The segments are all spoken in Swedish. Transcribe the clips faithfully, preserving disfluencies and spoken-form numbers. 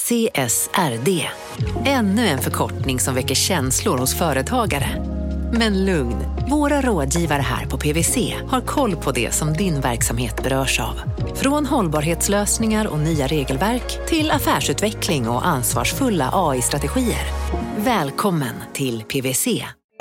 C S R D. Ännu en förkortning som väcker känslor hos företagare. Men lugn, våra rådgivare här på P W C har koll på det som din verksamhet berörs av. Från hållbarhetslösningar och nya regelverk till affärsutveckling och ansvarsfulla A I-strategier. Välkommen till P W C.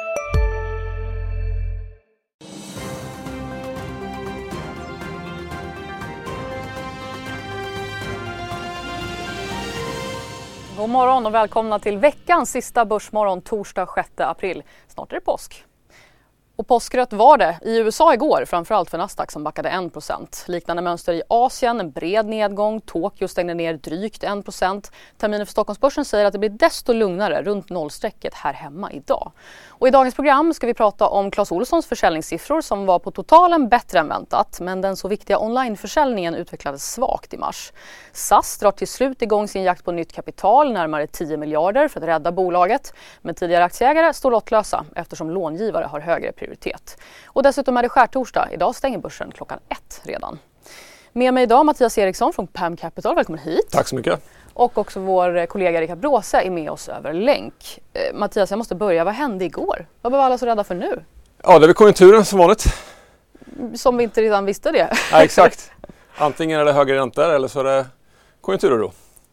God morgon och välkomna till veckans sista börsmorgon torsdag sjätte april. Snart är det påsk. Och påskrött var det i U S A igår, framförallt för Nasdaq som backade en procent. Liknande mönster i Asien, en bred nedgång. Tokyo stängde ner drygt en procent. Terminen för Stockholmsbörsen säger att det blir desto lugnare runt nollstrecket här hemma idag. Och i dagens program ska vi prata om Clas Ohlsons försäljningssiffror som var på totalen bättre än väntat. Men den så viktiga onlineförsäljningen utvecklades svagt i mars. S A S drar till slut igång sin jakt på nytt kapital, närmare tio miljarder för att rädda bolaget. Men tidigare aktieägare står lottlösa eftersom långivare har högre prioritet. Och dessutom är det skärtorsdag. Idag stänger börsen klockan ett redan. Med mig idag Mattias Eriksson från P A M Capital. Välkommen hit. Tack så mycket. Och också vår kollega Rickard Bråse är med oss över länk. Eh, Mattias, jag måste börja. Vad hände igår? Vad var alla så rädda för nu? Ja, det är väl konjunkturen som vanligt. Som vi inte redan visste det. Ja, exakt. Antingen är det högre räntor eller så är det konjunkturoro.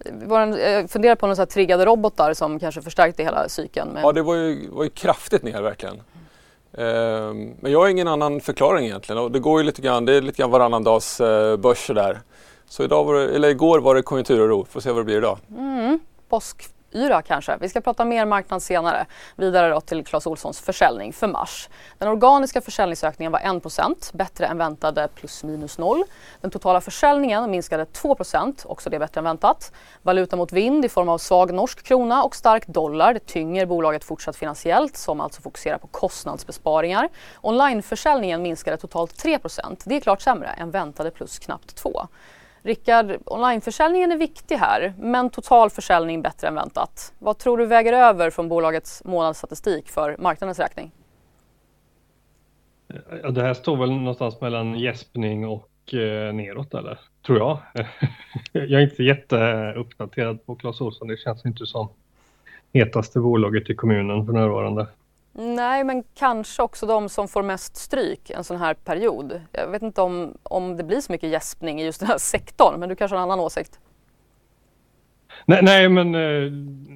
Jag funderar på några så här triggade robotar som kanske förstärkte hela cykeln. Med... Ja, det var ju, var ju kraftigt ner verkligen. Ehm, men jag har ingen annan förklaring egentligen. Och det går ju lite grann, det är lite grann varannan dags eh, börser där. Så idag var det, eller igår var det konjunkturoro. Får se vad det blir idag. Mm, påskyra kanske. Vi ska prata mer marknad senare. Vidare då till Clas Ohlsons försäljning för mars. Den organiska försäljningsökningen var en procent, bättre än väntade plus minus noll. Den totala försäljningen minskade två procent, också det bättre än väntat. Valuta mot vind i form av svag norsk krona och stark dollar. Det tynger bolaget fortsatt finansiellt som alltså fokuserar på kostnadsbesparingar. Onlineförsäljningen minskade totalt tre procent. Det är klart sämre än väntade plus knappt två. Rickard, onlineförsäljningen är viktig här, men total försäljning bättre än väntat. Vad tror du väger över från bolagets månadsstatistik för marknadens räkning? Ja, det här står väl någonstans mellan gäspning och eh, neråt, eller? Tror jag. Jag är inte jätteuppdaterad på Clas Ohlson. Det känns inte som hetaste bolaget i kommunen för närvarande. Nej, men kanske också de som får mest stryk en sån här period. Jag vet inte om, om det blir så mycket gäspning i just den här sektorn, men du kanske har en annan åsikt. Nej, nej men eh,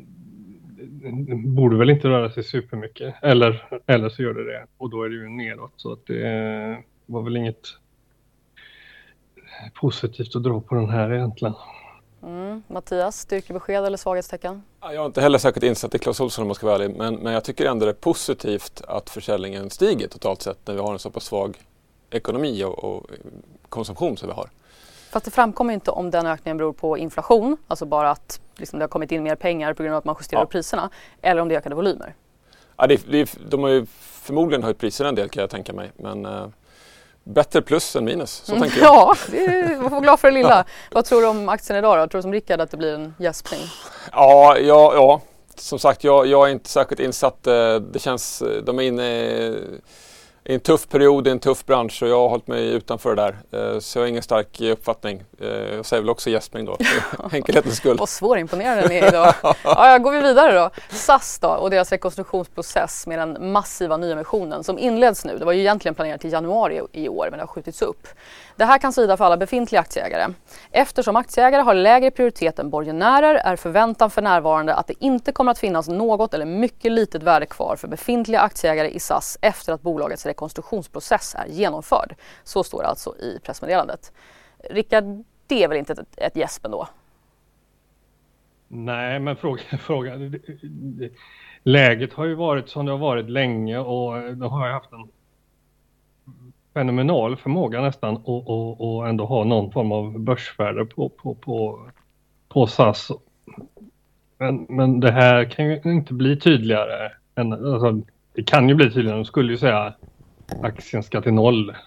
borde väl inte röra sig supermycket. Eller, eller så gör det det. Och då är det ju neråt. Så att det eh, var väl inget positivt att dra på den här egentligen. Mm. Mattias, styrkebesked eller svaghetstecken? Ja, jag har inte heller säkert insatt i Clas Ohlson om man ska vara ärlig. Men, men jag tycker ändå det är positivt att försäljningen stiger totalt sett när vi har en så pass svag ekonomi och, och konsumtion som vi har. Fast det framkommer inte om den ökningen beror på inflation, alltså bara att liksom, det har kommit in mer pengar på grund av att man justerar ja. priserna, eller om det är ökade volymer. Ja, det, det, de har ju förmodligen höjt priserna en del kan jag tänka mig, men eh, bättre plus än minus, så mm, tänker jag. Ja, det är, man får glad för det lilla. Vad tror du om aktien idag då? Tror du som Rickard att det blir en gäspning? Ja, ja, ja. Som sagt, jag, jag är inte särskilt insatt. Det känns, de är inne i en tuff period, i en tuff bransch och jag har hållit mig utanför det där. Så jag har ingen stark uppfattning. Jag säger väl också gäspning då, för enkelhetens skull. Vad svårimponerande ni är idag. Ja, jag går vi vidare då. S A S då och deras rekonstruktionsprocess med den massiva nyemissionen som inleds nu. Det var ju egentligen planerat till januari i år, men det har skjutits upp. Det här kan svida för alla befintliga aktieägare. Eftersom aktieägare har lägre prioritet än borgenärer är förväntan för närvarande att det inte kommer att finnas något eller mycket litet värde kvar för befintliga aktieägare i S A S efter att bolagets rekonstruktionsprocess är genomförd. Så står det alltså i pressmeddelandet. Rickard, det är väl inte ett, ett gäsp ändå? Nej, men fråga, fråga. Läget har ju varit som det har varit länge och de har ju haft en fenomenal förmåga nästan och, och, och ändå ha någon form av börsvärde på, på, på, på S A S. Men, men det här kan ju inte bli tydligare. Än, alltså, det kan ju bli tydligare. De skulle ju säga aktien ska till noll.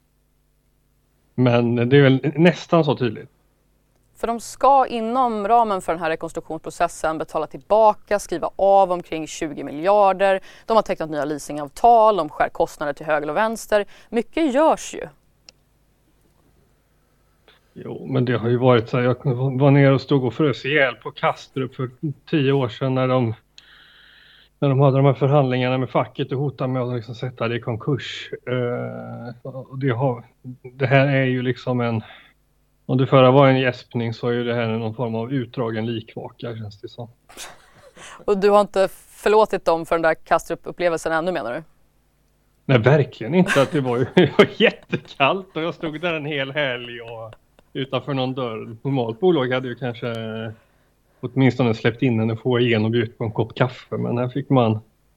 Men det är väl nästan så tydligt. För de ska inom ramen för den här rekonstruktionsprocessen betala tillbaka, skriva av omkring tjugo miljarder. De har tecknat nya leasingavtal, de skär kostnader till höger och vänster. Mycket görs ju. Jo, men det har ju varit så här, jag var nere och stod och frös ihjäl på Kastrup för tio år sedan när de när de hade de här förhandlingarna med facket och hotade med att liksom sätta det i konkurs. Uh, och det, har, det här är ju liksom en, om det förra var en gäspning så är ju det här någon form av utdragen likvaka, känns det som. Och du har inte förlåtit dem för den där Kastrup-upplevelsen ännu, menar du? Nej, verkligen inte. Att det var ju det var jättekallt och jag stod där en hel helg och utanför någon dörr. Normalt bolag hade ju kanske åtminstone släppt in en och få igen och bjudit på en kopp kaffe. Men här fick man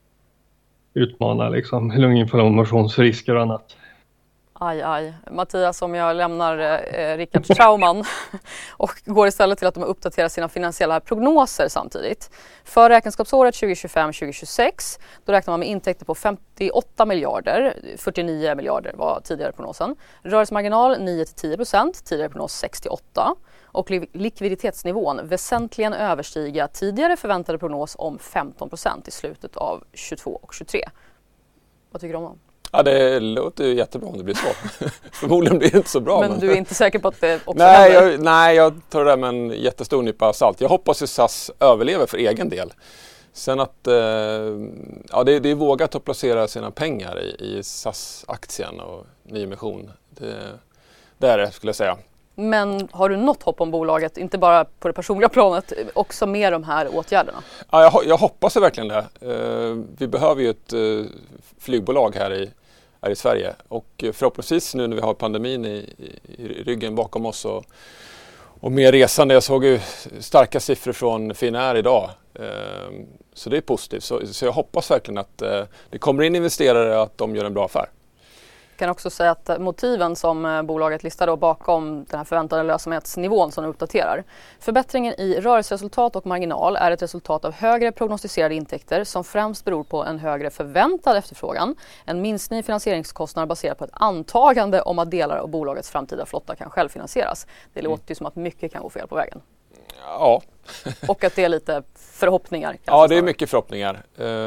utmana liksom lunginflammationsrisker och annat. Aj, aj. Mattias, om jag lämnar eh, Rickards trauman och går istället till att de uppdaterar sina finansiella prognoser samtidigt. För räkenskapsåret tjugo tjugofem tjugo tjugosex då räknar man med intäkter på femtioåtta miljarder, fyrtionio miljarder var tidigare prognosen. Rörelsemarginal nio till tio procent, tidigare prognos sex till åtta. Och likviditetsnivån väsentligen överstiga tidigare förväntade prognos om femton procent i slutet av tjugotvå och tjugotre. Vad tycker du om det? Ja, det låter ju jättebra om det blir så. Förmodligen blir det inte så bra. Men, men du är inte säker på att det också nej, jag, nej, jag tar det där med en jättestor nypa salt. Jag hoppas att S A S överlever för egen del. Sen att eh, ja, det, det är vågat att placera sina pengar i, i S A S-aktien och nyemission. Det, det är det, skulle jag säga. Men har du något hopp om bolaget, inte bara på det personliga planet, också med de här åtgärderna? Ja, jag, jag hoppas verkligen det. Eh, vi behöver ju ett eh, flygbolag här i, här i Sverige. Och förhoppningsvis nu när vi har pandemin i, i, i ryggen bakom oss och, och mer resande. Jag såg ju starka siffror från Finnair idag. Eh, så det är positivt. Så, så jag hoppas verkligen att eh, det kommer in investerare och att de gör en bra affär. Jag kan också säga att motiven som bolaget listar då bakom den här förväntade lönsamhetsnivån som de uppdaterar. Förbättringen i rörelseresultat och marginal är ett resultat av högre prognostiserade intäkter som främst beror på en högre förväntad efterfrågan. En minskning i finansieringskostnader baserat på ett antagande om att delar av bolagets framtida flotta kan självfinansieras. Det låter ju som att mycket kan gå fel på vägen. Ja. Och att det är lite förhoppningar. Ja, det är mycket förhoppningar.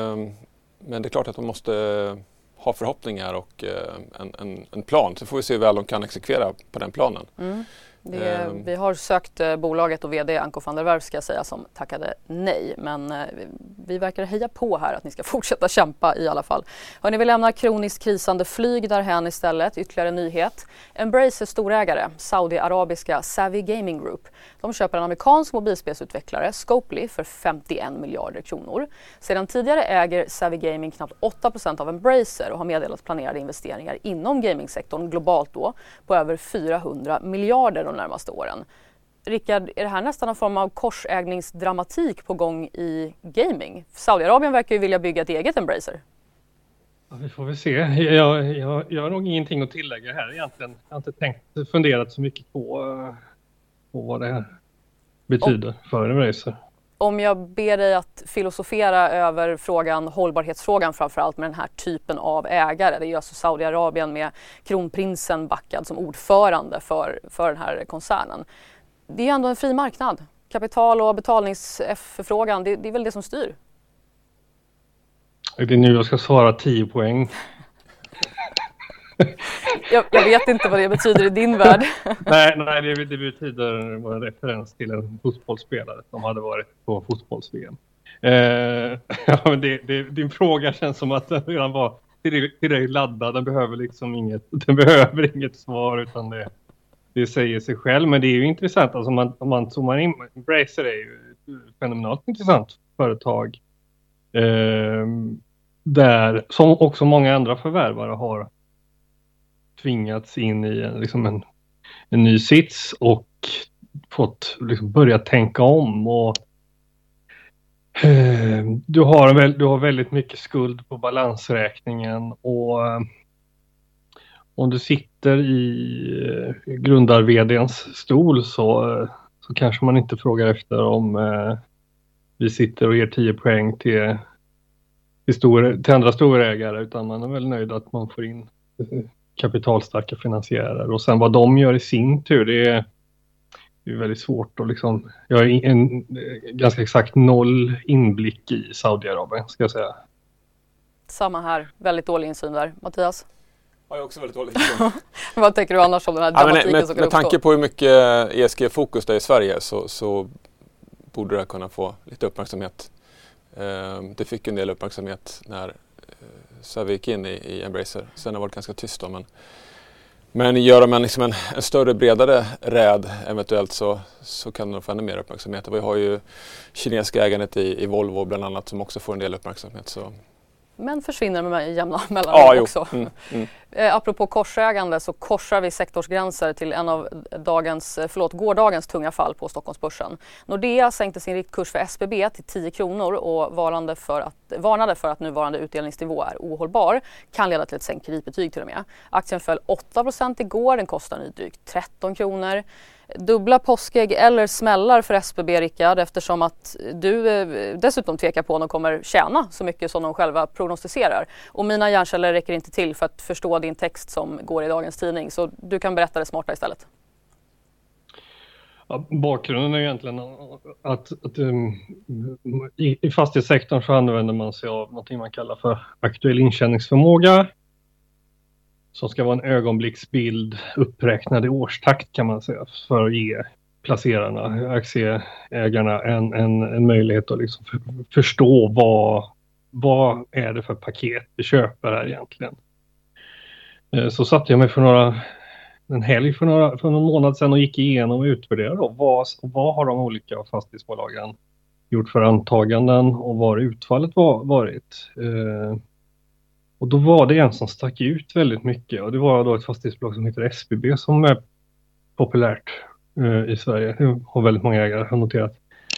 Men det är klart att de måste ha förhoppningar och en, en, en plan. Så får vi se hur väl de kan exekvera på den planen. Mm. Det, um. Vi har sökt bolaget och vd Anko van der Werf ska jag säga som tackade nej. Men vi, vi verkar heja på här att ni ska fortsätta kämpa i alla fall. Hörrni, vi lämnar kroniskt krisande flyg därhän istället. Ytterligare nyhet. Embracer storägare, Saudi-arabiska Savvy Gaming Group. De köper en amerikansk mobilspelsutvecklare, Scopely, för femtioen miljarder kronor. Sedan tidigare äger Savvy Gaming knappt åtta procent av Embracer och har meddelat planerade investeringar inom gamingsektorn globalt då på över fyrahundra miljarder de närmaste åren. Rickard, är det här nästan en form av korsägningsdramatik på gång i gaming? Saudiarabien verkar ju vilja bygga ett eget Embracer. Ja, vi får väl se. Jag, jag, jag har nog ingenting att tillägga här egentligen. Jag har inte tänkt, funderat så mycket på, på vad det här betyder om, för Embracer. Om jag ber dig att filosofera över frågan, hållbarhetsfrågan framförallt med den här typen av ägare. Det är ju alltså Saudiarabien med kronprinsen backad som ordförande för, för den här koncernen. Det är ju ändå en fri marknad. Kapital- och betalningsefterfrågan, det, det är väl det som styr. Det är nu jag ska svara tio poäng. jag, jag vet inte vad det betyder i din värld. nej, nej det, det betyder en referens till en fotbollsspelare som hade varit på fotbolls-V M. Eh, ja, men det, det, din fråga känns som att den redan var tillräckligt laddad. Den behöver liksom inget, den behöver inget svar utan det, det säger sig själv. Men det är ju intressant. Alltså man, om man zoomar in, Embracer är ju ett fenomenalt intressant företag. Eh, där, som också många andra förvärvare har tvingats in i en, liksom en, en ny sits och fått liksom börja tänka om. Och, eh, du, har väl, du har väldigt mycket skuld på balansräkningen och eh, om du sitter i eh, grundar-vdns stol så, eh, så kanske man inte frågar efter om eh, vi sitter och ger tio poäng till, till, stor, till andra storägare, utan man är väl nöjd att man får in eh, kapitalstarka finansiärer. Och sen vad de gör i sin tur, det är, det är väldigt svårt att liksom, jag har en ganska exakt noll inblick i Saudiarabien ska jag säga. Samma här, väldigt dålig insyn där. Mattias? Ja, jag är också väldigt dåligt. Vad tänker du annars om den här dramatiken ja, men, som med, kan uppstå? med tanke på hur mycket E S G-fokus det är i Sverige så, så borde det kunna få lite uppmärksamhet. Eh, det fick en del uppmärksamhet när eh, så vi gick in i, i Embracer. Sen har det varit ganska tyst då, men Men gör man liksom en, en större, bredare räd eventuellt så, så kan de få ännu mer uppmärksamhet. Vi har ju kinesiska ägandet i, i Volvo bland annat som också får en del uppmärksamhet. Så. Men försvinner med jämna mellanrum ja, också. Mm, mm. Eh, apropå korsägande så korsar vi sektorsgränser till en av dagens, förlåt, gårdagens tunga fall på Stockholmsbörsen. Nordea sänkte sin riktkurs för S B B till tio kronor och varnade för att, varnade för att nuvarande utdelningsnivå är ohållbar. Kan leda till ett sänkt kreditbetyg till och med. Aktien föll åtta procent igår, den kostar nu drygt tretton kronor. Dubbla påskägg eller smällar för S B B, Rickard, eftersom att du eh, dessutom tvekar på om de kommer tjäna så mycket som de själva prognostiserar. Och mina hjärnceller räcker inte till för att förstå din text som går i dagens tidning, så du kan berätta det smarta istället. Ja, bakgrunden är egentligen att, att um, i, i fastighetssektorn så använder man sig av något man kallar för aktuell intjäningsförmåga. Som ska vara en ögonblicksbild uppräknad i årstakt kan man säga, för att ge placerarna, aktieägarna en, en, en möjlighet att liksom för, förstå vad, vad är det för paket vi köper här egentligen. Så satte jag mig för några, en helg för, några, för någon månad sedan och gick igenom och utvärderade då, vad, vad har de olika fastighetsbolagen gjort för antaganden och vad utfallet var, varit. Och då var det en som stack ut väldigt mycket och det var då ett fastighetsbolag som heter S B B som är populärt eh, i Sverige. Det har väldigt många ägare har noterat.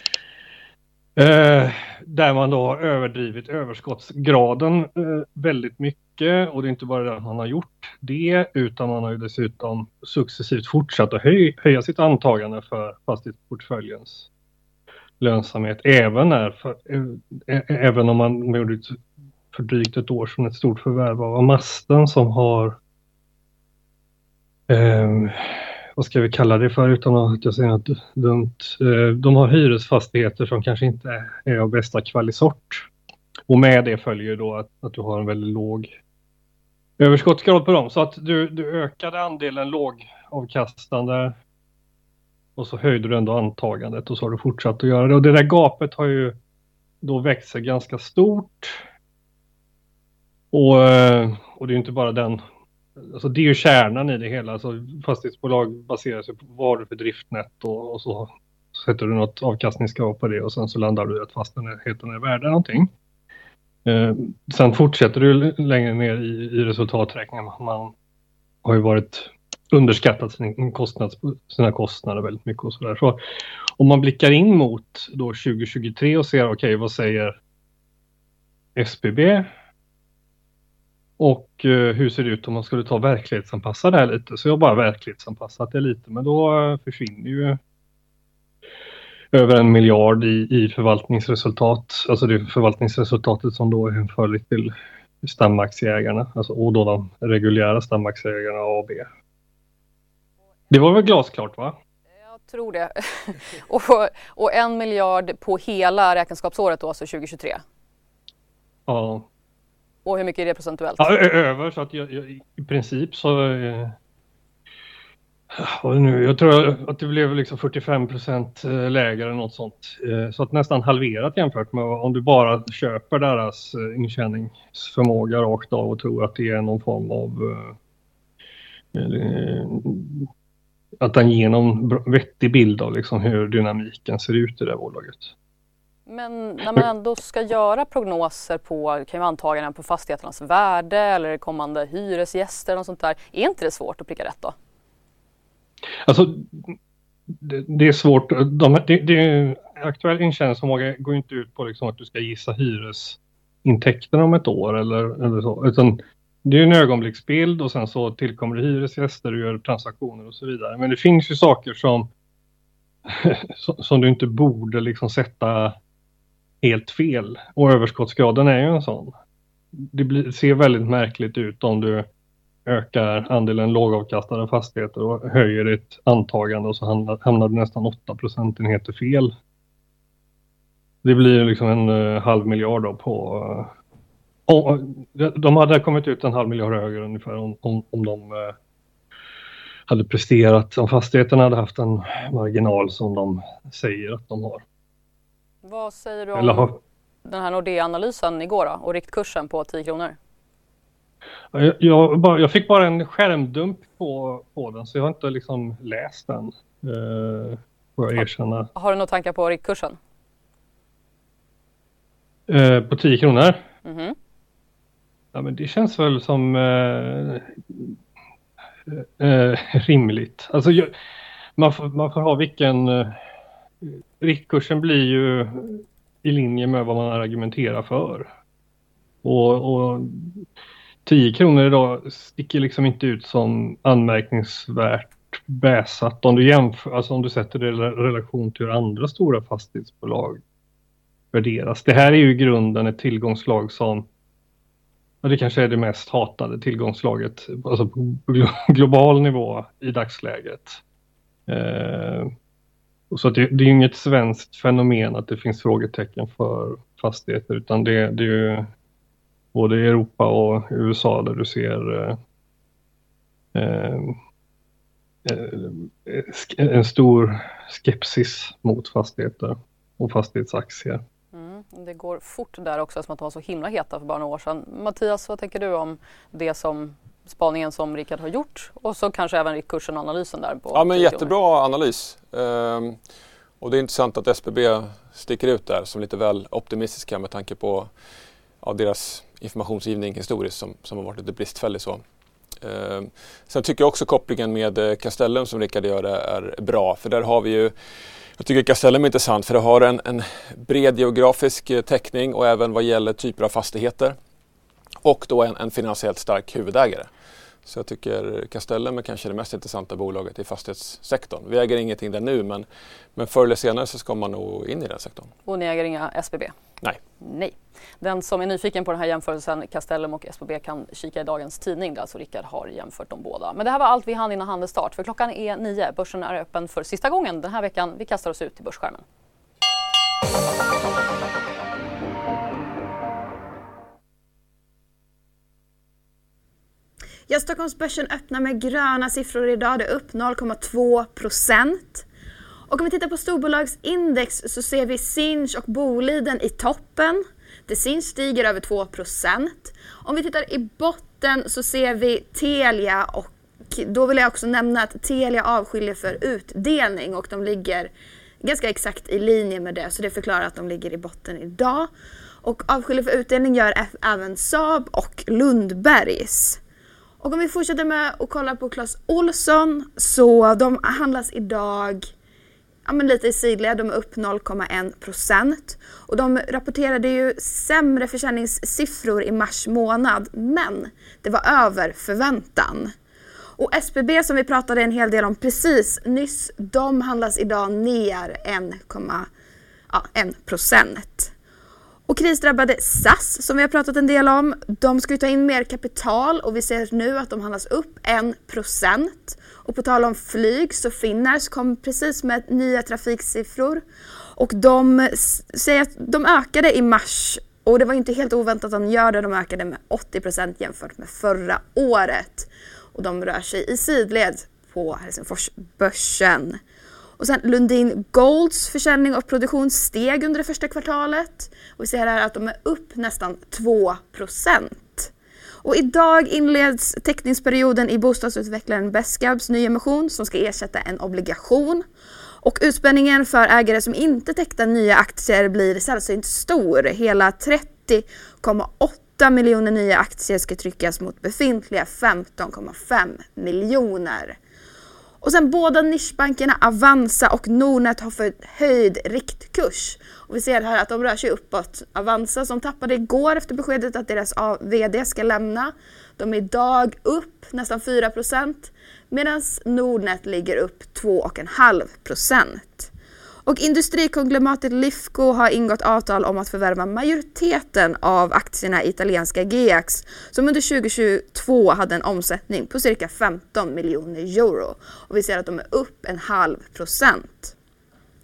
Eh, där man då har överdrivit överskottsgraden eh, väldigt mycket och det är inte bara det att man har gjort det utan man har ju dessutom successivt fortsatt att höj, höja sitt antagande för fastighetsportföljens lönsamhet även, när för, äh, även om man gjorde ett för drygt ett år sedan ett stort förvärv av Masten som har eh, vad ska vi kalla det för utan att jag säger något dumt. Eh, de har hyresfastigheter som kanske inte är av bästa kvalisort. Och med det följer då att, att du har en väldigt låg överskottsgrad på dem. Så att du, du ökade andelen lågavkastande och så höjde du ändå antagandet och så har du fortsatt att göra det. Och det där gapet har ju då växt sig ganska stort. Och, och det är ju inte bara den, alltså det är ju kärnan i det hela. Alltså fastighetsbolag baserar sig på vad du för driftnät och, och så sätter du något avkastningskrav på det och sen så landar du i att fastigheten är värd någonting. Eh, sen fortsätter du längre ner i, i resultaträkningen. Man har ju varit underskattat sin kostnads, sina kostnader väldigt mycket och sådär. Så om man blickar in mot då tjugo tjugotre och ser okej, okay, vad säger S B B? Och uh, hur ser det ut om man skulle ta verklighetsanpassa det här lite? Så jag har bara verklighetsanpassat det lite. Men då uh, försvinner ju över en miljard i, i förvaltningsresultat. Alltså det förvaltningsresultatet som då är hänförligt till stamaktieägarna. Alltså, och då de reguljära stamaktieägarna A och B. Det var väl glasklart, va? Jag tror det. och, och en miljard på hela räkenskapsåret då, alltså tjugo tjugotre? Ja. Och hur mycket är det procentuellt? Ja, över så att jag, jag, i princip så eh, nu, jag tror att det blev liksom fyrtiofem procent lägre eller något sånt. Eh, så att nästan halverat jämfört med om du bara köper deras eh, intjäningsförmåga rakt av och tror att det är någon form av eh, eh, att den ger någon vettig bild av liksom hur dynamiken ser ut i det här bolaget. Men när man ändå ska göra prognoser på kan ju antaganden på fastigheternas värde eller kommande hyresgäster och sånt där, är inte det svårt att pricka rätt då? Alltså det, det är svårt. De, det, det, aktuell intjäningsförmåga går inte ut på liksom att du ska gissa hyresintäkterna om ett år eller, eller så, utan det är en ögonblicksbild och sen så tillkommer det hyresgäster och gör transaktioner och så vidare. Men det finns ju saker som som du inte borde liksom sätta helt fel. Och överskottsgraden är ju en sån. Det blir, ser väldigt märkligt ut om du ökar andelen lågavkastade fastigheter och höjer ditt antagande och så hamnar, hamnar du nästan åtta procentenheter fel. Det blir liksom en uh, halv miljard då på, uh, om, de hade kommit ut en halv miljard högre ungefär om, om, om de eh, hade presterat, om fastigheterna hade haft en marginal som de säger att de har. Vad säger du om Eller har... den här Nordea-analysen igår då, och riktkursen på tio kronor? Jag, jag, bara, jag fick bara en skärmdump på, på den, så jag har inte liksom läst den. Eh, får jag erkänna. Har du några tankar på riktkursen? Eh, på tio kronor? Mm-hmm. Ja, men det känns väl som eh, eh, rimligt. Alltså, jag, man, får, man får ha vilken... Eh, riktkursen blir ju i linje med vad man argumenterar för. Och, och tio kronor idag sticker liksom inte ut som anmärkningsvärt bäsat om du jämför, alltså om du sätter det i relation till hur andra stora fastighetsbolag värderas. Det här är ju i grunden ett tillgångslag som, ja, det kanske är det mest hatade tillgångslaget, alltså på global nivå i dagsläget. Eh, och så det, det är ju inget svenskt fenomen att det finns frågetecken för fastigheter, utan det, det är ju både i Europa och U S A där du ser eh, eh, en stor skepsis mot fastigheter och fastighetsaktier. Mm, det går fort där också, som att de var så himla heta för bara några år sedan. Mattias, vad tänker du om det som spaningen som Rickard har gjort, och så kanske även riktkursen och analysen där? På ja, men jättebra analys. Ehm, och det är intressant att S B B sticker ut där som lite väl optimistiska med tanke på ja, deras informationsgivning historiskt som, som har varit lite bristfällig så. Eh, sen tycker jag också kopplingen med Castellum som Rickard gör är bra, för där har vi ju, jag tycker Castellum är intressant för det har en, en bred geografisk täckning och även vad gäller typer av fastigheter och då en, en finansiellt stark huvudägare. Så jag tycker Castellum är kanske det mest intressanta bolaget i fastighetssektorn. Vi äger ingenting där nu, men, men förr eller senare så ska man nog in i den sektorn. Och ni äger inga S B B? Nej. Nej. Den som är nyfiken på den här jämförelsen, Castellum och S B B, kan kika i dagens tidning där alltså Rickard har jämfört dem båda. Men det här var allt vi hann innan handelsstart, för klockan är nio. Börsen är öppen för sista gången den här veckan. Vi kastar oss ut till börsskärmen. Ja, Stockholmsbörsen öppnar med gröna siffror idag. Det är upp noll komma två procent. Och om vi tittar på storbolagsindex så ser vi Sinch och Boliden i toppen. Det Sinch stiger över två procent. Om vi tittar i botten så ser vi Telia, och då vill jag också nämna att Telia avskiljer för utdelning och de ligger ganska exakt i linje med det, så det förklarar att de ligger i botten idag. Och avskiljer för utdelning gör även Saab och Lundbergs. Och om vi fortsätter med att kolla på Clas Ohlson, så de handlas idag ja, men lite i sidled. De är upp noll komma ett procent. Och de rapporterade ju sämre försäljningssiffror i mars månad, men det var över förväntan. Och S B B som vi pratade en hel del om precis nyss, de handlas idag ner en komma ett procent. Och krisdrabbade S A S som vi har pratat en del om, de ska ju ta in mer kapital och vi ser nu att de handlas upp en procent. Och på tal om flyg så Finnairs kom precis med nya trafiksiffror och de säger att de ökade i mars, och det var inte helt oväntat att de gör det, de ökade med åttio procent jämfört med förra året. Och de rör sig i sidled på Helsingforsbörsen. Och sen Lundin Golds försäljning och produktion steg under det första kvartalet. Och vi ser här att de är upp nästan två procent. Och idag inleds teckningsperioden i bostadsutvecklaren Besqabs nyemission som ska ersätta en obligation. Och utspänningen för ägare som inte tecknar nya aktier blir sällsynt stor. Hela trettio komma åtta miljoner nya aktier ska tryckas mot befintliga femton komma fem miljoner. Och sen båda nischbankerna Avanza och Nordnet har fått höjd riktkurs. Och vi ser här att de rör sig uppåt. Avanza som tappade igår efter beskedet att deras vd ska lämna. De är idag upp nästan fyra procent. Medan Nordnet ligger upp två komma fem procent. Och industrikonglomeratet Lifco har ingått avtal om att förvärva majoriteten av aktierna i italienska Geax som under tjugohundratjugotvå hade en omsättning på cirka femton miljoner euro. Och vi ser att de är upp en halv procent.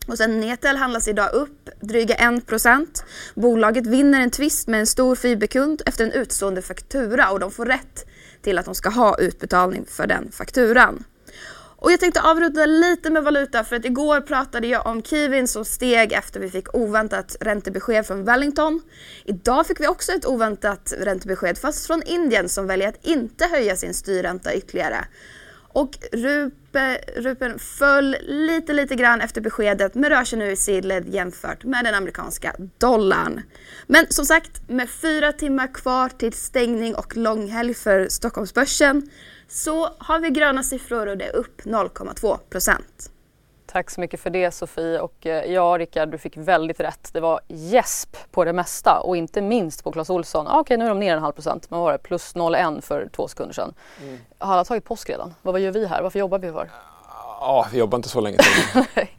Och sen Netel handlas idag upp dryga en procent. Bolaget vinner en tvist med en stor fiberkund efter en utstående faktura och de får rätt till att de ska ha utbetalning för den fakturan. Och jag tänkte avrunda lite med valuta för att igår pratade jag om Kivin som steg efter vi fick oväntat räntebesked från Wellington. Idag fick vi också ett oväntat räntebesked fast från Indien som väljer att inte höja sin styrränta ytterligare. Och rupe, rupen föll lite lite grann efter beskedet men rör sig nu i sidled jämfört med den amerikanska dollarn. Men som sagt, med fyra timmar kvar till stängning och långhelg för Stockholmsbörsen så har vi gröna siffror och det är upp noll komma två procent. Tack så mycket för det Sofie och ja Rickard, du fick väldigt rätt. Det var gäsp på det mesta och inte minst på Clas Ohlson. Ah, Okej, nu är de ner en halv procent, men vad var det? Plus noll komma ett för två sekunder sedan. Mm. Har alla tagit påsk redan? Vad, vad gör vi här? Varför jobbar vi för? Ja, vi jobbar inte så länge till.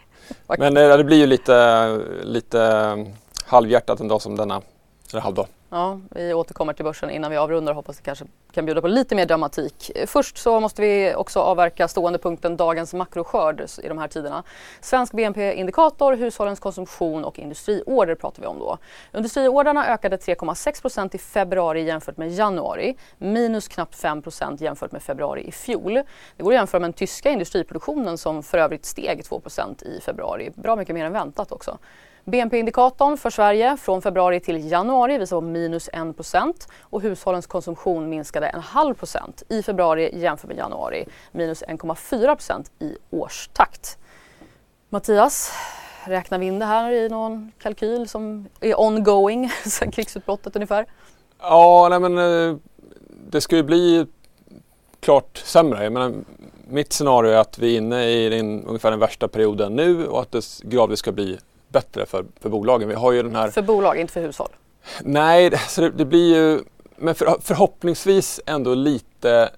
Men det blir ju lite, lite halvhjärtat en dag som denna, eller halvdag. Ja, vi återkommer till börsen innan vi avrundar. Hoppas det kanske kan bjuda på lite mer dramatik. Först så måste vi också avverka stående punkten dagens makroskörd i de här tiderna. Svensk B N P-indikator, hushållens konsumtion och industriorder pratar vi om då. Industriorderna ökade tre komma sex procent i februari jämfört med januari. Minus knappt fem procent jämfört med februari i fjol. Det går att jämföra med den tyska industriproduktionen som för övrigt steg två procent i februari. Bra mycket mer än väntat också. B N P-indikatorn för Sverige från februari till januari visar på minus en procent och hushållens konsumtion minskade en halv procent i februari jämfört med januari. Minus en komma fyra procent i årstakt. Mattias, räknar vi in det här i någon kalkyl som är ongoing sedan krigsutbrottet ungefär? Ja, nej men det ska ju bli klart sämre. Jag menar, mitt scenario är att vi är inne i den, ungefär den värsta perioden nu och att det gradvis ska bli bättre för, för bolagen. Vi har ju den här... För bolag, inte för hushåll? Nej, så det, det blir ju... Men för, förhoppningsvis ändå lite...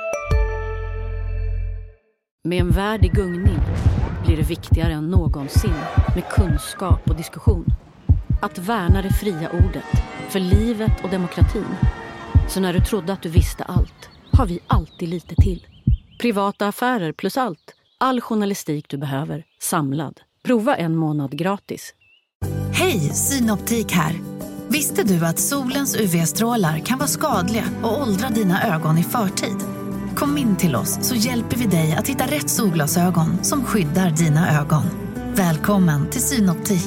Med en värld i gungning blir det viktigare än någonsin med kunskap och diskussion. Att värna det fria ordet, för livet och demokratin. Så när du trodde att du visste allt, har vi alltid lite till. Privata affärer plus allt. All journalistik du behöver, samlad. Prova en månad gratis. Hej, Synoptik här. Visste du att solens U V-strålar kan vara skadliga och åldra dina ögon i förtid? Kom in till oss så hjälper vi dig att hitta rätt solglasögon som skyddar dina ögon. Välkommen till Synoptik.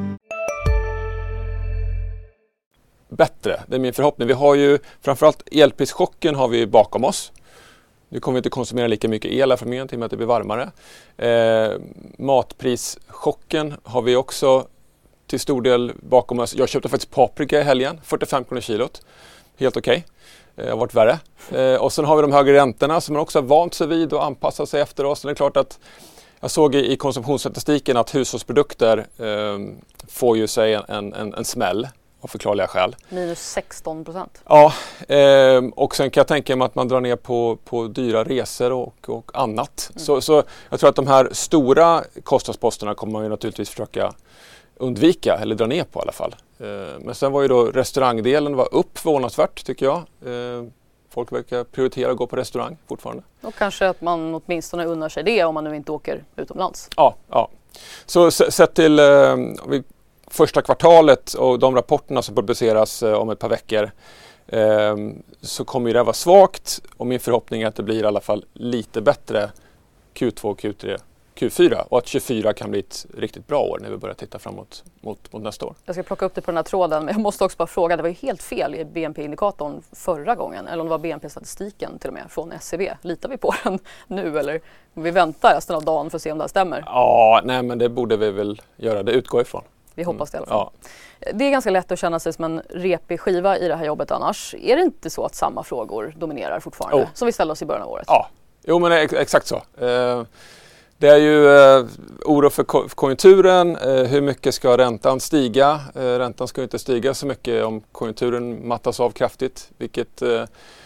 Bättre, det är min förhoppning. Vi har ju framförallt elprischocken har vi bakom oss. Nu kommer vi inte konsumera lika mycket el här framöver till och med att det blir varmare. Eh, matprischocken har vi också till stor del bakom oss. Jag köpte faktiskt paprika i helgen, fyrtiofem kronor kilot. Helt okej. Okay. Det har varit värre. Eh, och sen har vi de högre räntorna som man också har vant sig vid och anpassat sig efter oss. Så det är klart att jag såg i, i konsumtionsstatistiken att hushållsprodukter eh, får ju sig en, en, en smäll. Av förklarliga skäl. Minus sexton procent. Ja, eh, och sen kan jag tänka mig att man drar ner på, på dyra resor och, och annat. Mm. Så, så jag tror att de här stora kostnadsposterna kommer man ju naturligtvis försöka undvika eller dra ner på i alla fall. Eh, men sen var ju då restaurangdelen var upp förvånansvärt tycker jag. Eh, folk verkar prioritera att gå på restaurang fortfarande. Och kanske att man åtminstone unnar sig det om man nu inte åker utomlands. Ja, ja. Så sett till... Eh, vi, första kvartalet och de rapporterna som publiceras eh, om ett par veckor eh, så kommer det vara svagt och min förhoppning är att det blir i alla fall lite bättre Q två, Q tre, Q fyra och att tjugofyra kan bli ett riktigt bra år när vi börjar titta framåt mot, mot nästa år. Jag ska plocka upp det på den här tråden men jag måste också bara fråga, det var ju helt fel i B N P-indikatorn förra gången eller om det var B N P-statistiken till och med från S C B. Litar vi på den nu eller vi väntar resten av dagen för att se om det här stämmer? Ja, nej men det borde vi väl göra, det utgår ifrån. Vi hoppas det i alla fall. Ja. Det är ganska lätt att känna sig som en repig skiva i det här jobbet annars. Är det inte så att samma frågor dominerar fortfarande oh. som vi ställde oss i början av året? Ja, jo men ex- exakt så. Eh, det är ju eh, oro för, ko- för konjunkturen. Eh, hur mycket ska räntan stiga? Eh, räntan ska inte stiga så mycket om konjunkturen mattas av kraftigt, vilket eh,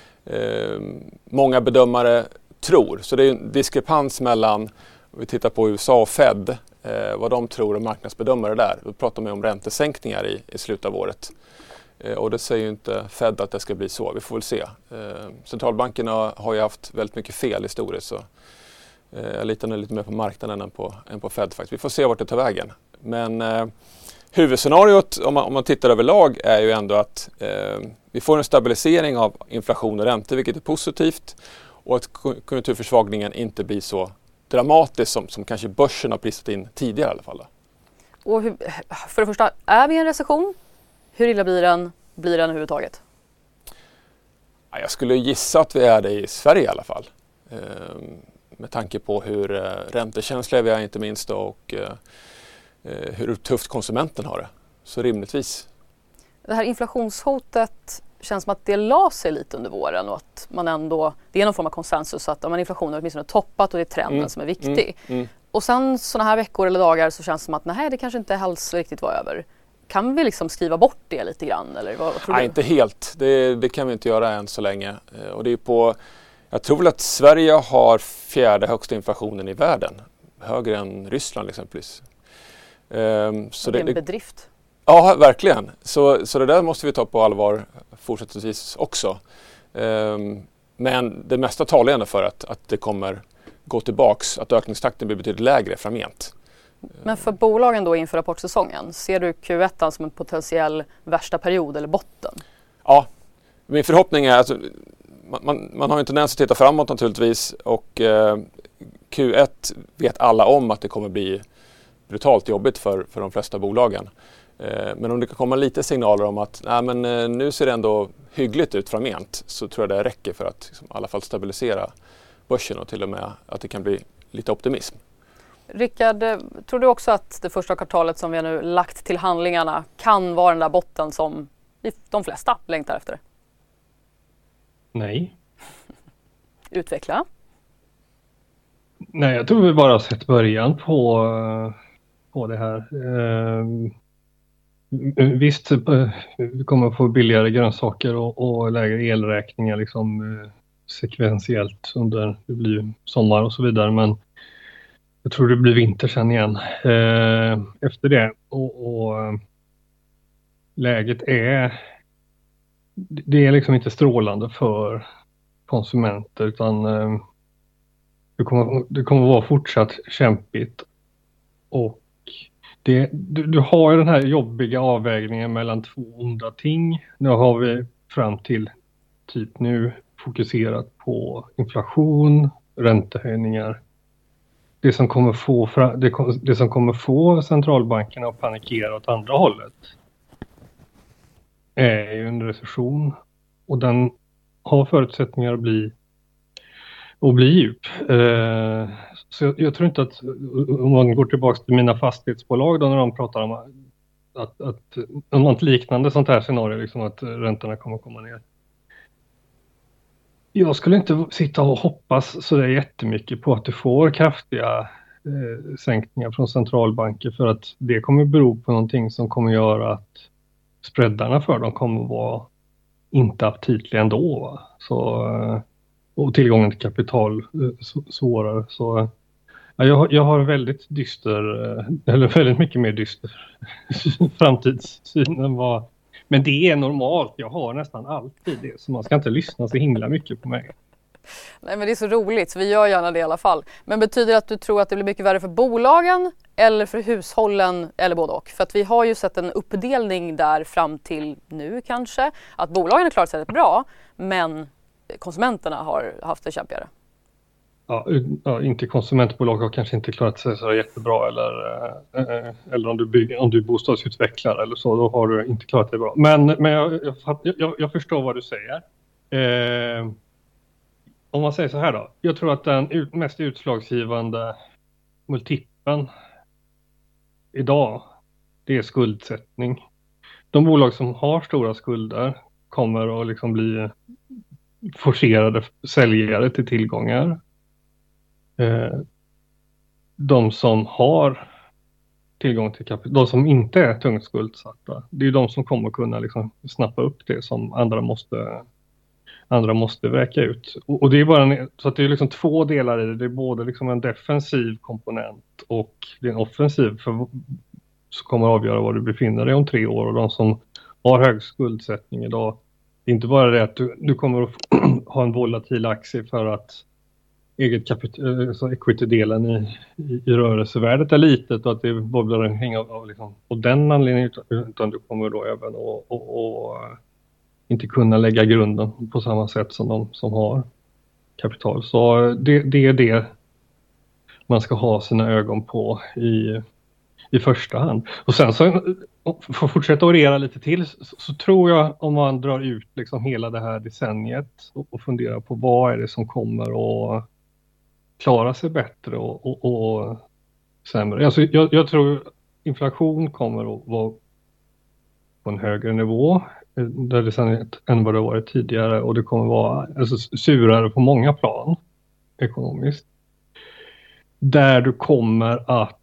eh, många bedömare tror. Så det är en diskrepans mellan, om vi tittar på U S A och Fed, Eh, vad de tror och marknadsbedömare där. Då pratar man om räntesänkningar i, i slutet av året. Eh, och det säger ju inte Fed att det ska bli så. Vi får väl se. Eh, centralbankerna har ju haft väldigt mycket fel historiskt. Så Jag litar nog lite mer på marknaden än på, än på Fed faktiskt. Vi får se vart det tar vägen. Men eh, huvudscenariot om man, om man tittar överlag är ju ändå att eh, vi får en stabilisering av inflation och räntor, vilket är positivt. Och att konjunkturförsvagningen inte blir så dramatisk som, som kanske börsen har prisat in tidigare i alla fall. Och hur, för det första, är vi i en recession? Hur illa blir den? Blir den överhuvudtaget? Jag skulle gissa att vi är det i Sverige i alla fall. Eh, med tanke på hur eh, räntekänsliga vi är inte minst då, och eh, hur tufft konsumenten har det. Så rimligtvis. Det här inflationshotet känns som att det la sig lite under våren och att man ändå, det är någon form av konsensus att om inflationen är åtminstone toppat och det är trenden mm. som är viktig. Mm. Mm. Och sen sådana här veckor eller dagar så känns det som att nej, det kanske inte alls riktigt var över. Kan vi liksom skriva bort det lite grann? Eller vad, vad tror nej, du? Inte helt. Det, det kan vi inte göra än så länge. Och det är på, jag tror väl att Sverige har fjärde högsta inflationen i världen. Högre än Ryssland exempelvis. Um, så det är en det, bedrift. Ja, verkligen. Så, så det där måste vi ta på allvar fortsättningsvis också. Um, men det mesta talar ändå för att, att det kommer gå tillbaks, att ökningstakten blir betydligt lägre framgent. Men för bolagen då inför rapportsäsongen, ser du Q ett som en potentiell värsta period eller botten? Ja, min förhoppning är att man, man, man har en tendens att titta framåt naturligtvis och eh, Q ett vet alla om att det kommer bli brutalt jobbigt för, för de flesta bolagen. Eh, men om det kan komma lite signaler om att nej, men, eh, nu ser det ändå hyggligt ut framgent, så tror jag det räcker för att liksom, i alla fall stabilisera börsen och till och med att det kan bli lite optimism. Rickard, tror du också att det första kvartalet som vi har nu lagt till handlingarna kan vara den där botten som de flesta längtar efter? Nej. Utveckla. Nej, jag tror vi bara har sett början på, på det här. Eh, visst, vi kommer att få billigare grönsaker och, och lägre elräkningar liksom, eh, sekventiellt under det blir sommar och så vidare. Men jag tror det blir vinter sen igen eh, efter det. Och, och läget är, det är liksom inte strålande för konsumenter utan eh, det, kommer, det kommer vara fortsatt kämpigt. Och det, du, du har ju den här jobbiga avvägningen mellan två onda ting. Nu har vi fram till typ nu fokuserat på inflation, räntehöjningar. Det som kommer få, det, det som kommer få centralbankerna att panikera åt andra hållet är ju en recession. Och den har förutsättningar att bli, att bli djup. Eh, så jag, jag tror inte att, om man går tillbaka till mina fastighetsbolag då, när de pratar om att, att något liknande sånt här scenario, liksom att räntorna kommer att komma ner. Jag skulle inte sitta och hoppas så där jättemycket på att du får kraftiga eh, sänkningar från centralbanker, för att det kommer bero på någonting som kommer göra att spreadarna för dem kommer vara inte aptitliga ändå. Va? Så, och tillgången till kapital eh, svårare. Så, ja, jag, jag har väldigt dyster, eh, eller väldigt mycket mer dyster framtidssyn än vad. Men det är normalt, jag har nästan alltid det, så man ska inte lyssna så himla mycket på mig. Nej, men det är så roligt, så vi gör gärna det i alla fall. Men betyder det att du tror att det blir mycket värre för bolagen eller för hushållen eller både och? För att vi har ju sett en uppdelning där fram till nu kanske, att bolagen har klarat sig rätt bra, men konsumenterna har haft det kämpigare. Ja, ja, inte konsumentbolag har kanske inte klarat sig så jättebra, eller, eh, eller om du bygger, om du är bostadsutvecklare eller så, då har du inte klarat dig bra. Men, men jag, jag, jag, jag förstår vad du säger. Eh, om man säger så här då, jag tror att den ut, mest utslagsgivande multipeln idag, det är skuldsättning. De bolag som har stora skulder kommer att liksom bli forcerade säljare till tillgångar. De som har tillgång till kapital, de som inte är tungt skuldsatta, det är de som kommer kunna liksom snappa upp det som andra måste andra måste vräka ut. Och, och det är bara en, så att det är liksom två delar i det. Det är både liksom en defensiv komponent och det är en offensiv för, som kommer att avgöra var du befinner dig om tre år. Och de som har hög skuldsättning idag, det är inte bara det att du, du kommer att ha en volatil aktie för att eget kapital, så equity-delen i, i, i rörelsevärdet är litet och att det borde hänga av liksom, på den anledningen, utan du kommer då även att och, och, inte kunna lägga grunden på samma sätt som de som har kapital. Så det, det är det man ska ha sina ögon på i, i första hand. Och sen så, för att fortsätta orera lite till, så, så tror jag om man drar ut liksom hela det här decenniet och, och funderar på vad är det som kommer att klara sig bättre och, och, och sämre. Alltså jag, jag tror inflation kommer att vara på en högre nivå där decenniet än vad det varit tidigare, och det kommer vara alltså, surare på många plan ekonomiskt. Där du kommer att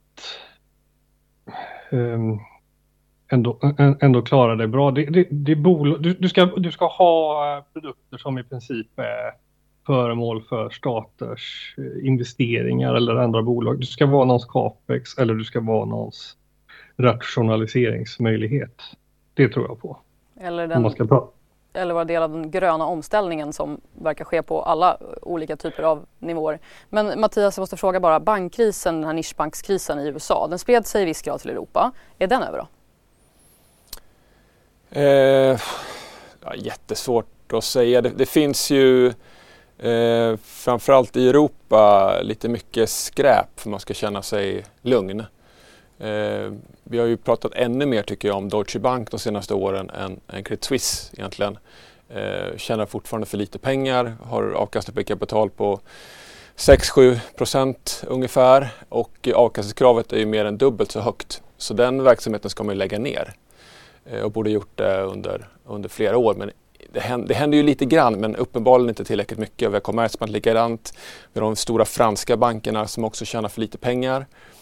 um, ändå, ändå klara dig bra. Det, det, det är bol- du, du, ska, du ska ha produkter som i princip är föremål för staters investeringar eller andra bolag. Du ska vara någons capex eller du ska vara någons rationaliseringsmöjlighet. Det tror jag på. Eller, den, eller vara del av den gröna omställningen som verkar ske på alla olika typer av nivåer. Men Mattias, jag måste fråga bara, bankkrisen, den här nischbankskrisen i U S A, den spred sig i viss grad till Europa. Är den över då? Eh, ja, jättesvårt att säga. Det, det finns ju eh, framförallt i Europa lite mycket skräp för man ska känna sig lugn. Eh, vi har ju pratat ännu mer tycker jag om Deutsche Bank de senaste åren än, än Credit Suisse egentligen. Eh, tjänar fortfarande för lite pengar, har avkastning på kapital på sex till sju procent ungefär, och avkastningskravet är ju mer än dubbelt så högt. Så den verksamheten ska man ju lägga ner eh, och borde gjort det under, under flera år. Men det händer, det händer ju lite grann, men uppenbarligen inte tillräckligt mycket. Vi har Commerzbank likadant, vi har de stora franska bankerna som också tjänar för lite pengar.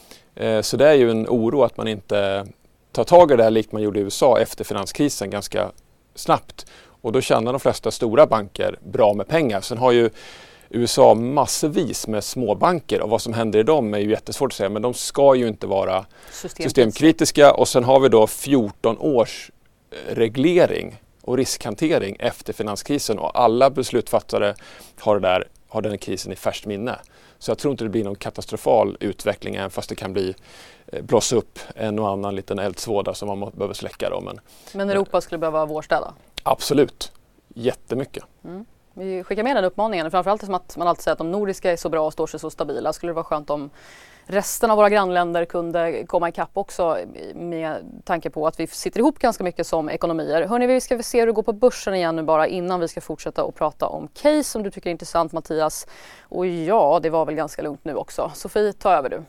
Så det är ju en oro att man inte tar tag i det här likt man gjorde i U S A efter finanskrisen ganska snabbt. Och då tjänar de flesta stora banker bra med pengar. Sen har ju U S A massvis med småbanker och vad som händer i dem är ju jättesvårt att säga. Men de ska ju inte vara systemkritiska. Och sen har vi då fjorton års reglering och riskhantering efter finanskrisen. Och alla beslutsfattare har, det där, har den krisen i färskt minne. Så jag tror inte det blir någon katastrofal utveckling, även fast det kan bli eh, blåsa upp en och annan liten eldsvåda som man må, behöver släcka. Då. Men, men Europa skulle behöva vårstäda? Absolut, jättemycket. Mm. Vi skickar med den uppmaningen, framförallt som att man alltid säger att de nordiska är så bra och står sig så stabila. Skulle det vara skönt om resten av våra grannländer kunde komma ikapp också, med tanke på att vi sitter ihop ganska mycket som ekonomier. Hörrni, vi ska se hur det går på börsen igen nu bara innan vi ska fortsätta och prata om case som du tycker är intressant, Mattias. Och ja, det var väl ganska lugnt nu också. Sofie, ta över du.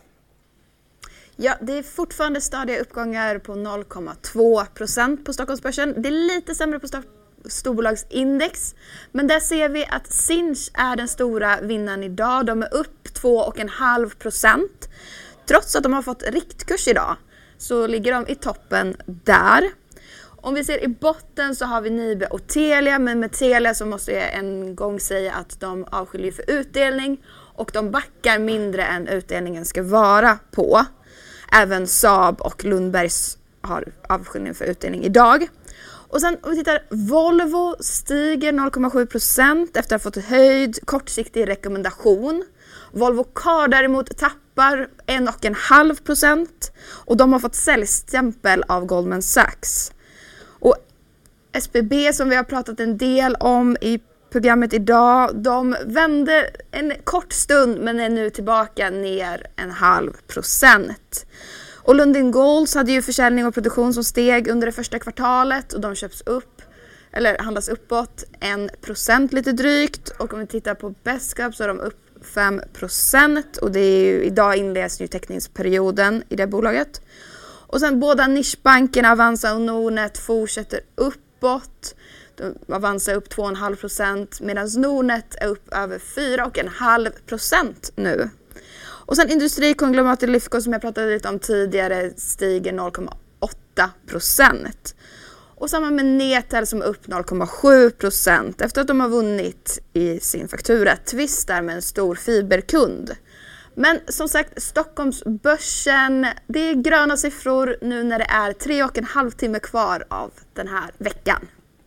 Ja, det är fortfarande stadiga uppgångar på noll komma två procent på Stockholmsbörsen. Det är lite sämre på Stockholm. Storbolagsindex, men där ser vi att Sinch är den stora vinnaren idag. De är upp två komma fem procent. Trots att de har fått riktkurs idag så ligger de i toppen där. Om vi ser i botten så har vi Nibe och Telia, men med Telia så måste jag en gång säga att de avskiljer för utdelning och de backar mindre än utdelningen ska vara på. Även Saab och Lundbergs har avskiljning för utdelning idag. Och sen om vi tittar, Volvo stiger noll komma sju procent efter att ha fått höjd kortsiktig rekommendation. Volvo Car däremot tappar en komma fem procent och de har fått säljstämpel av Goldman Sachs. Och S B B som vi har pratat en del om i programmet idag, de vände en kort stund men är nu tillbaka ner en halv procent. Och Lundin Golds hade ju försäljning och produktion som steg under det första kvartalet och de köps upp, eller handlas uppåt en procent lite drygt. Och om vi tittar på Besqab så är de upp fem procent och det är ju, idag inleds ju teckningsperioden i det bolaget. Och sen båda nischbankerna Avanza och Nordnet fortsätter uppåt. Avanza är upp två komma fem procent medan Nordnet är upp över fyra komma fem procent nu. Och sen industrikonglomeratet Lifco som jag pratade lite om tidigare stiger noll komma åtta procent. Och samma med Netel som är upp noll komma sju procent efter att de har vunnit i sin faktura-tvist där med en stor fiberkund. Men som sagt, Stockholmsbörsen, det är gröna siffror nu när det är tre och en halv timme kvar av den här veckan.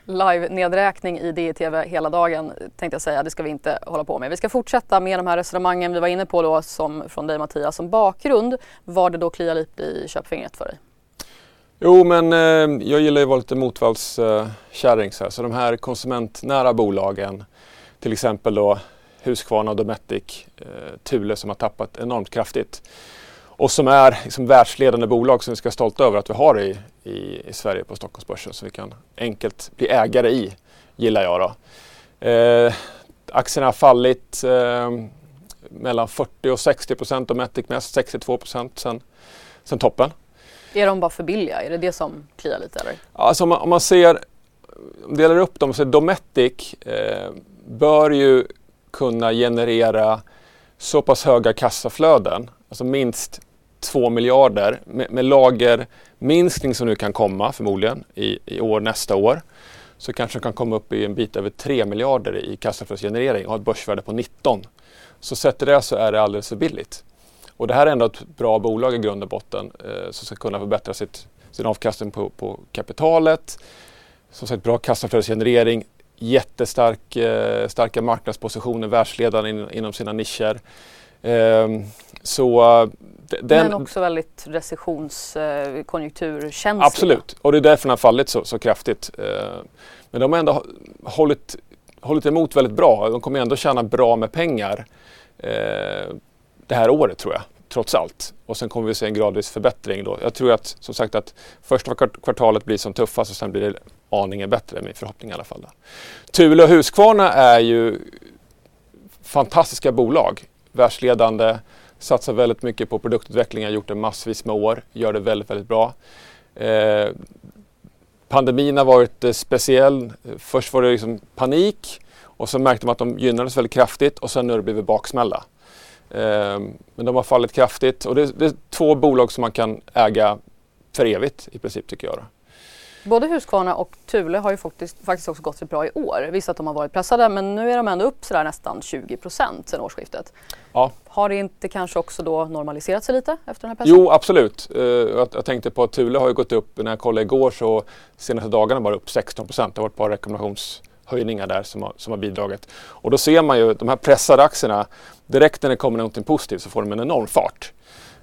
live-nedräkning i D I T V hela dagen tänkte jag säga, det ska vi inte hålla på med. Vi ska fortsätta med de här resonemangen vi var inne på då som, från dig Mattias som bakgrund. Var det då kliar lite i köpfingret för dig? Jo, men eh, jag gillar ju att vara lite motvallskärring. Eh, så, så de här konsumentnära bolagen, till exempel då Husqvarna och Dometic, eh, Thule som har tappat enormt kraftigt. Och som är liksom världsledande bolag som vi ska vara stolta över att vi har i, i, i Sverige på Stockholmsbörsen. Så vi kan enkelt bli ägare i, gillar jag då. Eh, aktierna har fallit eh, mellan fyrtio och sextio procent, Dometic mest sextiotvå procent sen, sen toppen. Är de bara för billiga? Är det det som kliar lite eller? Alltså om man, om man ser, delar upp dem, så Dometic eh, bör ju kunna generera så pass höga kassaflöden, alltså minst två miljarder med, med lagerminskning som nu kan komma förmodligen i, i år, nästa år. Så kanske de kan komma upp i en bit över tre miljarder i kassaflödesgenerering och ha ett börsvärde på nitton. Så sätter det så är det alldeles för billigt. Och det här är ändå ett bra bolag i grund och botten eh, som ska kunna förbättra sitt, sin avkastning på, på kapitalet. Som sagt, bra kassaflödesgenerering, jättestark eh, starka marknadspositioner, världsledande in, inom sina nischer. Eh, så, den, Men också väldigt recessionskonjunkturkänsliga. Absolut, och det är därför den har fallit så, så kraftigt. Eh, men de har ändå hållit, hållit emot väldigt bra. De kommer ändå tjäna bra med pengar eh, det här året tror jag, trots allt. Och sen kommer vi se en gradvis förbättring då. Jag tror att, som sagt, att första kvartalet blir som tuffast och sen blir det aningen bättre, min förhoppning i alla fall. Då. Thule och Husqvarna är ju fantastiska bolag, världsledande, satsar väldigt mycket på produktutveckling, har gjort det massvis med år, gör det väldigt, väldigt bra. Eh, pandemin har varit eh, speciell. Först var det liksom panik och så märkte man att de gynnades väldigt kraftigt och sen nu har det blivit baksmälla. Eh, men de har fallit kraftigt och det, det är två bolag som man kan äga för evigt i princip tycker jag. Då. Både Husqvarna och Thule har ju faktiskt, faktiskt också gått så bra i år. Visst att de har varit pressade, men nu är de ändå upp sådär nästan tjugo procent sedan årsskiftet. Ja. Har det inte kanske också då normaliserat sig lite efter den här pressen? Jo, absolut. Uh, jag, jag tänkte på att Thule har ju gått upp, när jag kollade igår så senaste dagarna bara upp sexton procent. Det har varit ett par rekommendationshöjningar där som har, som har bidragit. Och då ser man ju de här pressade aktierna, direkt när det kommer något positivt så får de en enorm fart.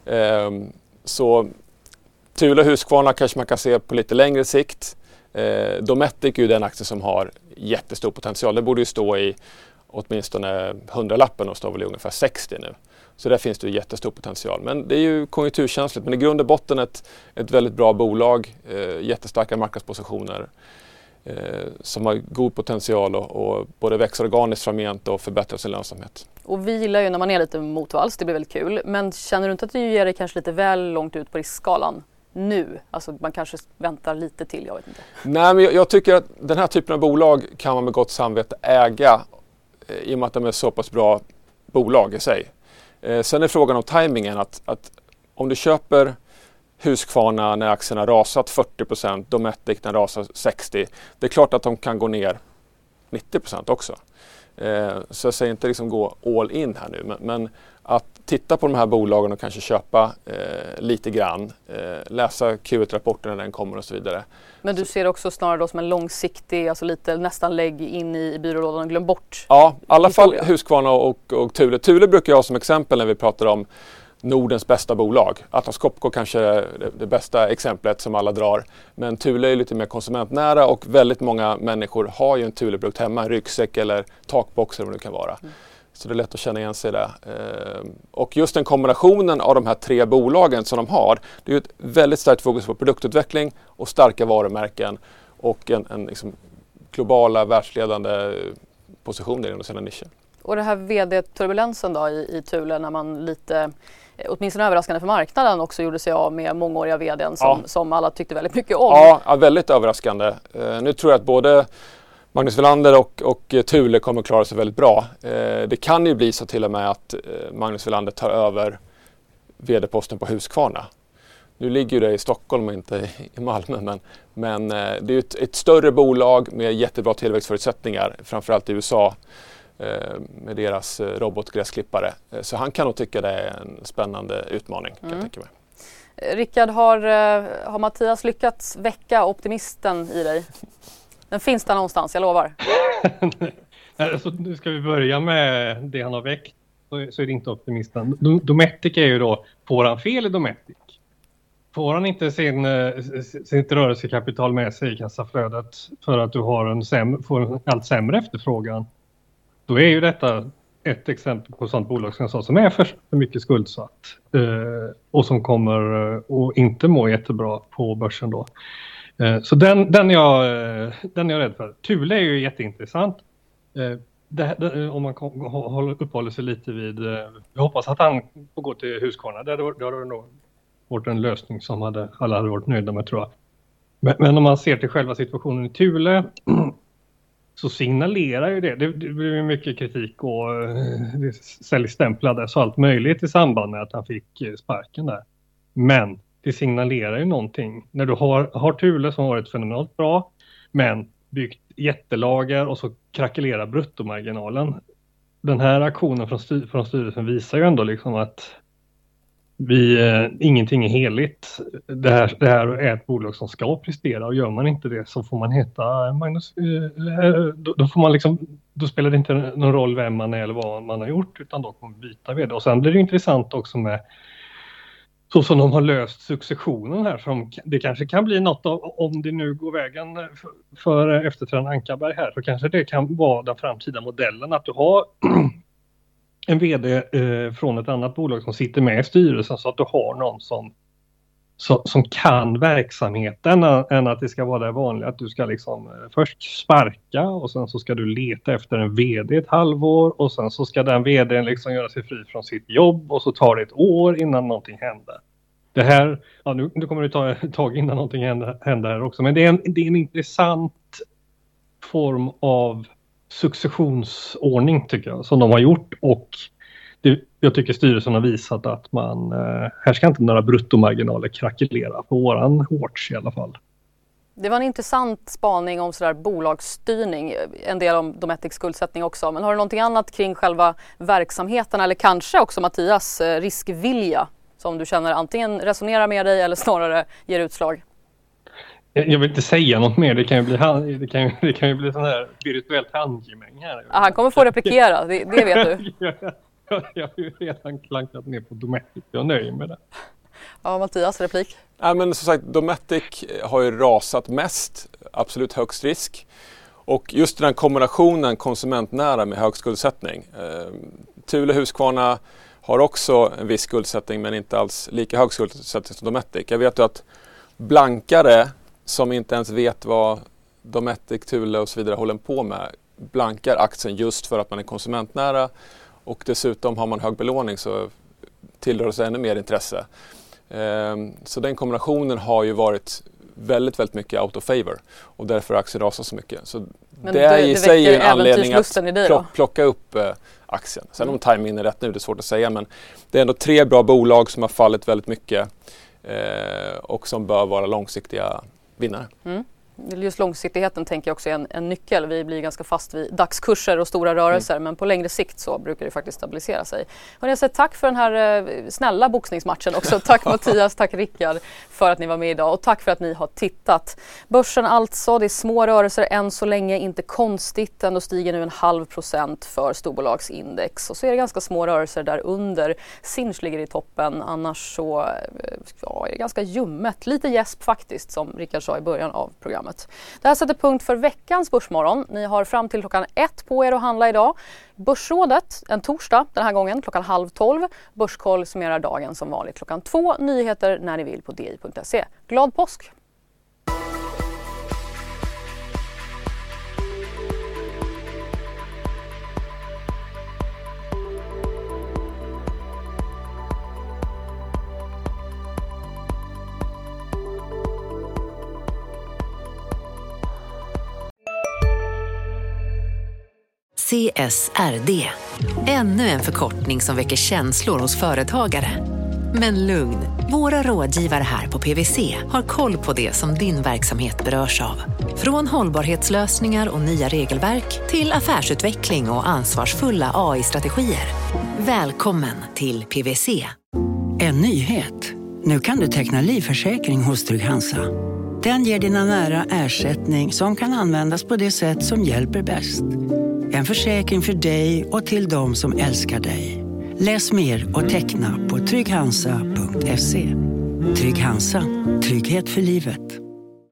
Uh, så Thule och Husqvarna kanske man kan se på lite längre sikt. Eh, Dometic är ju den aktie som har jättestor potential. Det borde ju stå i åtminstone hundralappen och står väl i ungefär sextio nu. Så där finns det ju jättestor potential. Men det är ju konjunkturkänsligt. Men i grund och botten ett, ett väldigt bra bolag. Eh, jättestarka marknadspositioner. Eh, som har god potential och, och både växer organiskt framgent och förbättrar sin lönsamhet. Och vi gillar ju när man är lite motvalls. Det blir väldigt kul. Men känner du inte att du ger dig kanske lite väl långt ut på riskskalan nu? Alltså man kanske väntar lite till, jag vet inte. Nej, men jag, jag tycker att den här typen av bolag kan man med gott samvete äga eh, i och med att de är så pass bra bolag i sig. Eh, sen är frågan om tajmingen att, att om du köper Husqvarna när aktierna rasat fyrtio procent, Dometic när rasar sextio procent, det är klart att de kan gå ner nittio procent också. Eh, så jag säger inte liksom gå all in här nu, men, men att titta på de här bolagen och kanske köpa eh, lite grann, eh, läsa Q ett-rapporten när den kommer och så vidare. Men du ser också snarare då som en långsiktig, alltså lite nästan lägg in i byrålådan och glöm bort. Ja, i alla fall Husqvarna och, och Thule. Thule brukar jag ha som exempel när vi pratar om Nordens bästa bolag. Atlas Copco kanske är det, det bästa exemplet som alla drar. Men Thule är lite mer konsumentnära och väldigt många människor har ju en Thule-produkt hemma, en ryggsäck eller takbox eller vad det kan vara. Mm. Så det är lätt att känna igen sig där. Och just den kombinationen av de här tre bolagen som de har, det är ju ett väldigt starkt fokus på produktutveckling och starka varumärken och en, en liksom globala världsledande positioner inom sina nischer. Och det här vd-turbulensen då i, i Thule när man lite, åtminstone överraskande för marknaden, också gjorde sig av med mångåriga vdn som, ja. som alla tyckte väldigt mycket om. Ja, ja väldigt överraskande. Uh, nu tror jag att både Magnus Welander och, och Thule kommer att klara sig väldigt bra. Uh, det kan ju bli så till och med att uh, Magnus Welander tar över vd-posten på Husqvarna. Nu ligger det i Stockholm och inte i, i Malmö, men, men uh, det är ett, ett större bolag med jättebra tillväxtförutsättningar, framförallt i U S A. Med deras robotgräsklippare. Så han kan nog tycka det är en spännande utmaning. Kan mm. jag tänka mig. Rickard, har, har Mattias lyckats väcka optimisten i dig? Den finns där någonstans, jag lovar. Alltså, nu ska vi börja med det han har väckt. Så, så är det inte optimisten. Dometic är ju då, får han fel i Dometic? Får han inte sin, sitt rörelsekapital med sig i kassaflödet för att du har en, säm, får en allt sämre efterfrågan? Då är ju detta ett exempel på ett sånt bolag som jag sa, som är för, för mycket skuldsatt eh, och som kommer att eh, inte må jättebra på börsen då. Eh, så den, den, jag, eh, den är jag rädd för. Thule är ju jätteintressant. Eh, det, det, om man kom, håller, uppehåller sig lite vid, eh, jag hoppas att han får gå till Husqvarna. Det har nog varit en lösning som hade, alla hade varit nöjda med, tror jag. Men, men om man ser till själva situationen i Thule så signalerar ju det. Det, det blev mycket kritik och det säljstämplades och allt möjligt i samband med att han fick sparken där. Men det signalerar ju någonting. När du har, har Thule som har varit fenomenalt bra, men byggt jättelager och så krackelerar bruttomarginalen. Den här aktionen från, styr, från styrelsen visar ju ändå liksom att vi, eh, ingenting är heligt. Det här, det här är ett bolag som ska prestera, och gör man inte det så får man heta Magnus. Eh, då, då, får man liksom, då spelar det inte någon roll vem man är eller vad man har gjort, utan då kommer man byta vd. Och sen blir det intressant också med så som de har löst successionen här. Som, det kanske kan bli något av, om det nu går vägen för, för efterträdaren Ankarberg här, så kanske det kan vara den framtida modellen att du har en vd eh, från ett annat bolag som sitter med i styrelsen, så att du har någon som, så, som kan verksamheten, än att det ska vara det vanliga att du ska liksom eh, först sparka och sen så ska du leta efter en vd ett halvår och sen så ska den vdn liksom göra sig fri från sitt jobb och så tar det ett år innan någonting händer. Det här, ja, nu, nu kommer det ta ett tag innan någonting händer, händer här också, men det är, en, det är en intressant form av successionsordning tycker jag, som de har gjort, och det, jag tycker styrelsen har visat att man, eh, här ska inte några bruttomarginaler krackelera på våran hårts i alla fall. Det var en intressant spaning om sådär bolagsstyrning, en del om Dometic skuldsättning också, men har du någonting annat kring själva verksamheten eller kanske också Mattias riskvilja som du känner antingen resonerar med dig eller snarare ger utslag? Jag vill inte säga något mer, det kan ju bli, det kan ju, det kan ju bli sån här virtuellt handgemäng här. Ah, han kommer få replikera, det, det vet du. jag, jag, jag har ju redan klankat ner på Dometic, jag nöjer med det. Ja, Mattias, replik? Ja, men som sagt, Dometic har ju rasat mest, absolut högst risk. Och just den kombinationen konsumentnära med hög skuldsättning. Eh, Thule Husqvarna har också en viss skuldsättning, men inte alls lika hög skuldsättning som Dometic. Jag vet ju att blankare som inte ens vet vad Dometic, Thule och så vidare håller på med, blankar aktien just för att man är konsumentnära, och dessutom har man hög belåning så tillrör sig ännu mer intresse. Så den kombinationen har ju varit väldigt, väldigt mycket out of favor, och därför har aktien rasat så mycket. Så men det är i sig en anledning att dig plocka upp aktien. Sen mm. om timingen är rätt nu, det är svårt att säga, men det är ändå tre bra bolag som har fallit väldigt mycket och som bör vara långsiktiga vinnare. Mm. Just långsiktigheten tänker jag också är en, en nyckel. Vi blir ganska fast vid dagskurser och stora rörelser, mm. men på längre sikt så brukar det faktiskt stabilisera sig. Och jag säger tack för den här eh, snälla boxningsmatchen också. Tack Mattias, tack Rickard för att ni var med idag, och tack för att ni har tittat. Börsen alltså, det är små rörelser än så länge, inte konstigt. Ändå stiger nu en halv procent för storbolagsindex, och så är det ganska små rörelser där under. Sinch ligger i toppen, annars så ja, är det ganska ljummet. Lite gäsp faktiskt, som Rickard sa i början av programmet. Det här sätter punkt för veckans Börsmorgon. Ni har fram till klockan ett på er att handla idag. Börsrådet en torsdag den här gången klockan halv tolv. Börskoll summerar dagen som vanligt klockan två. Nyheter när ni vill på d i punkt se. Glad påsk! C S R D. Ännu en förkortning som väcker känslor hos företagare. Men lugn, våra rådgivare här på P W C har koll på det som din verksamhet berörs av. Från hållbarhetslösningar och nya regelverk till affärsutveckling och ansvarsfulla A I-strategier. Välkommen till P W C. En nyhet. Nu kan du teckna livförsäkring hos Trygg-Hansa. Den ger dina nära ersättning som kan användas på det sätt som hjälper bäst. En försäkring för dig och till de som älskar dig. Läs mer och teckna på trygg hansa punkt se. Trygg Hansa. Trygghet för livet.